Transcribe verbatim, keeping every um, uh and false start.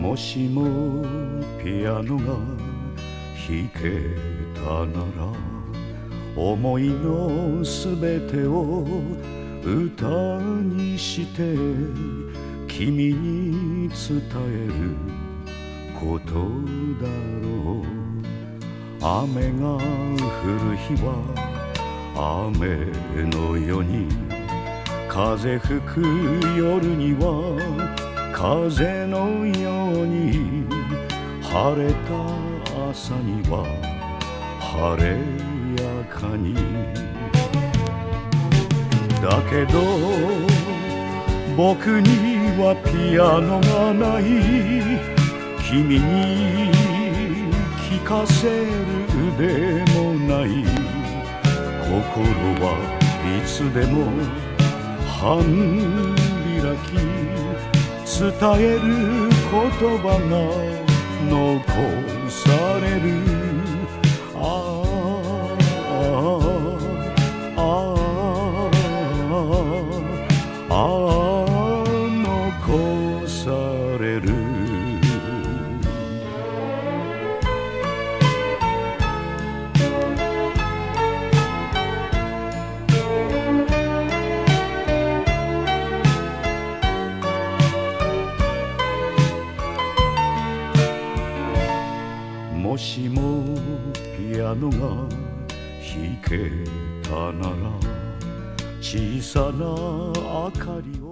もしもピアノが弾けたなら思いのすべてを歌にして君に伝えることだろう。雨が降る日は雨のように、風吹く夜には風のように、晴れた朝には晴れやかに。だけど僕にはピアノがない、君に聴かせる腕もない。心はいつでも半開き、伝える言葉が残される。あああああ残される。もしもピアノが弾けたなら、小さな明かりを